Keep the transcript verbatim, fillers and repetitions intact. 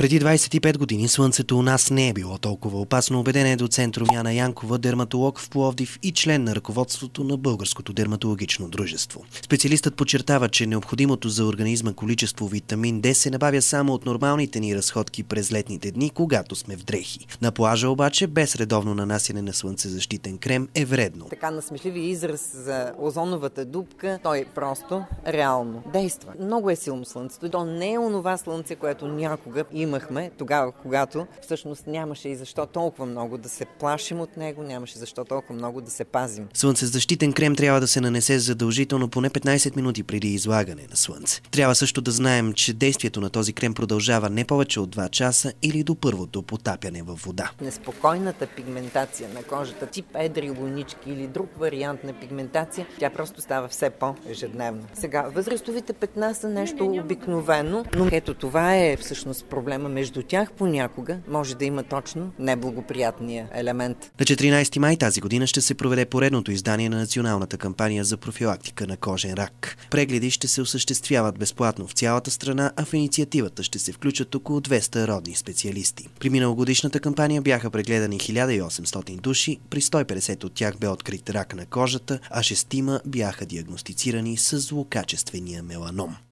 Преди двадесет и пет години слънцето у нас не е било толкова опасно. Убедена е доцент Румяна Янкова, дерматолог в Пловдив и член на ръководството на Българското дерматологично дружество. Специалистът подчертава, че необходимото за организма количество витамин Д се набавя само от нормалните ни разходки през летните дни, когато сме в дрехи. На плажа обаче, без редовно нанасяне на слънцезащитен крем е вредно. Така насмешливи израз за озоновата дупка, той просто реално действа. Много е силно слънцето. То не е онова слънце, което някога имахме тогава, когато всъщност нямаше и защо толкова много да се плашим от него, нямаше защо толкова много да се пазим. Слънцезащитен крем трябва да се нанесе задължително поне петнадесет минути преди излагане на слънце. Трябва също да знаем, че действието на този крем продължава не повече от два часа или до първото потапяне във вода. Неспокойната пигментация на кожата, тип едри лунички или друг вариант на пигментация, тя просто става все по-ежедневно. Сега, възрастовите петна са нещо обикновено, но ето това е всъщност проблема между тях. Понякога може да има точно неблагоприятния елемент. На четиринадесети май тази година ще се проведе поредното издание на националната кампания за профилактика на кожен рак. Прегледи ще се осъществяват безплатно в цялата страна, а в инициативата ще се включат около двеста родни специалисти. При миналогодишната кампания бяха прегледани хиляда и осемстотин души, при сто и петдесет от тях бе открит рак на кожата, а шестима бяха диагностицирани с злокачествения меланом.